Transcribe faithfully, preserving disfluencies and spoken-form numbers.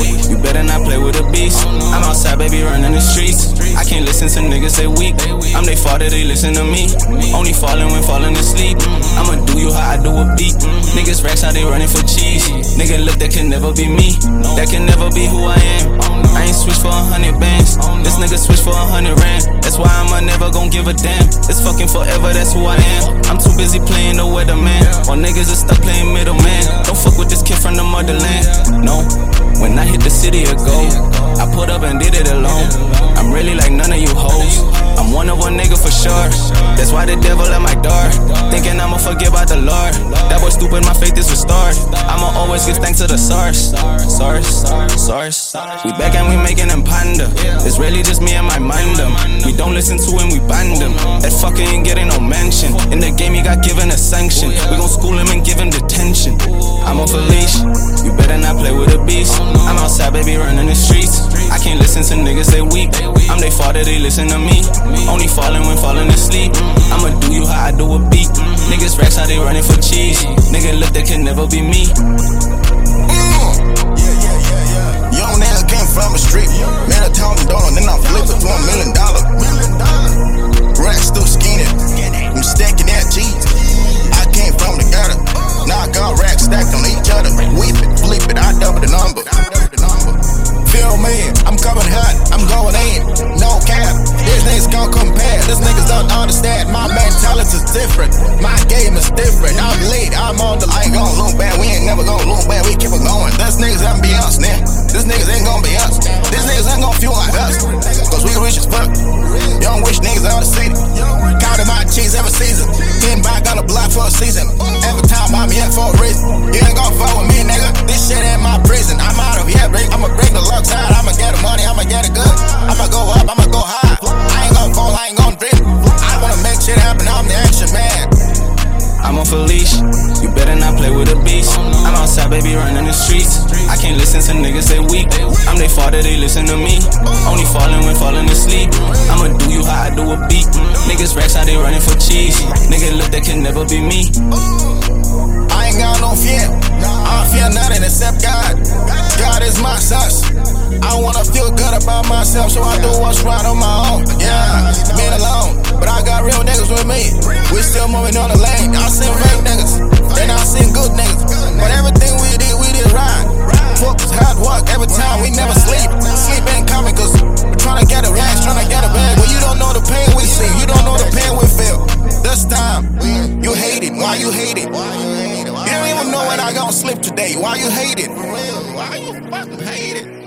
You better not play with a beast. I'm outside, baby, running the streets. I can't listen to niggas, they weak. I'm they father, they listen to me. Only falling when falling asleep. I'ma do you how I do a beat. Niggas racks how they running for cheese. Nigga look, that can never be me. That can never be who I am. I ain't switch for a hundred bands. This nigga switch for a hundred rand. That's why I'm never gon' give a damn. It's fucking forever, that's who I am. I'm too busy playing the weatherman, while niggas are stuck playing middleman. Don't fuck with this kid from the motherland. No, when I hit the city of gold, I put up and did it alone. I'm really like none of you hoes. I'm one of one nigga for sure. That's why the devil at my door, thinking I'ma forget about the Lord. That boy stupid, my faith is restored. I'ma always give thanks to the source. Source, source. We back and we making them ponder. It's really just me and my mind them. We don't listen to him, we ban them. That fucker ain't getting no mention. In the game he got given a sanction. We gon' school him and give him detention. I'm off a leash, you better not play with a beast. I'm outside, baby, running the streets. I can't listen to niggas, they weak. I'm they father, they listen to me. Only falling when falling asleep. I'ma do you how I do a beat. Niggas racks how they running for cheese. Nigga look, that can never be me. Young nigga came from the street. Man, I told him dollar, then I flip it to a million dollar. Racks still skinny. I'm stacking that cheese. I came from the gutter. Now I got racks stacked on each other. Whip it, flip it, I double the number. Feel me, I'm coming hot, I'm going in. No cap, these niggas gon' compare. These niggas don't understand, my mentality's different. My game is different. I'm late, I'm on the line. I ain't gon' look bad, we ain't never gon' look bad. We keep it going. These niggas ain't be us, man. These niggas ain't gon' be us. These niggas ain't gon' feel like us, cause we rich as fuck. Young rich niggas out of the city. Counting my cheese every season. Getting back on the block for a season. Every time I'm here for a reason. You ain't gon' fuck with me, nigga. This shit ain't my prison. I'm out of here, bring, I'ma bring the luck side. I'ma get the money, I'ma get it good. I'ma go up, I'ma go high. I ain't gon' fall, I ain't gon' drip. I wanna make shit happen, I'm the action man. I'm off a leash, you better not play with a beast. I'm outside, baby, running the streets. I can't listen to niggas, they weak. I'm they father, they listen to me. Only falling when falling asleep. I'ma do you how I do a beat. Niggas racks how they running for cheese. Nigga look, that can never be me. I ain't got no fear. I don't fear nothing except God. God is my source. I wanna feel good about myself, so I do what's right on my own. Yeah, been alone, but I got real niggas with me. We still moving on the lane. I seen fake niggas, then I seen good niggas. But everything we did, we did right. Focus, hard work, every time, we never sleep. Sleep ain't coming, cause we're trying to get a rash, trying to get a bag. But you don't know the pain we see, you don't know the pain we feel. This time, you hate it, why you hate it? You don't even know when I gon' sleep today, why you hate it? Why you fucking hate it?